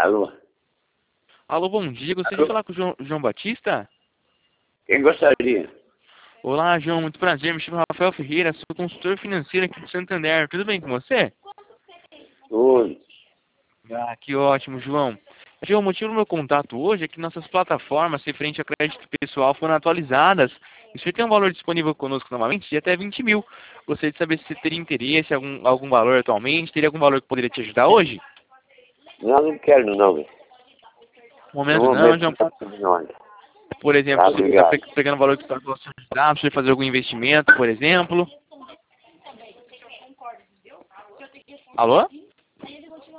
Alô? Alô, bom dia. Gostaria de falar com o João Batista? Quem gostaria? Olá, João. Muito prazer. Me chamo Rafael Ferreira. Sou consultor financeiro aqui do Santander. Tudo bem com você? Tudo. Ah, que ótimo, João. João, o motivo do meu contato hoje é que nossas plataformas referente a crédito pessoal foram atualizadas. E você tem um valor disponível conosco novamente de até 20 mil. Gostaria de saber se você teria interesse, algum valor atualmente. Teria algum valor que poderia te ajudar hoje? Não quero não, velho. No No momento não, momento João. tá tudo em ordem. Por exemplo, Tá, você está obrigado. pegando valor que pode te ajudar, você fazer algum investimento, por exemplo. Alô?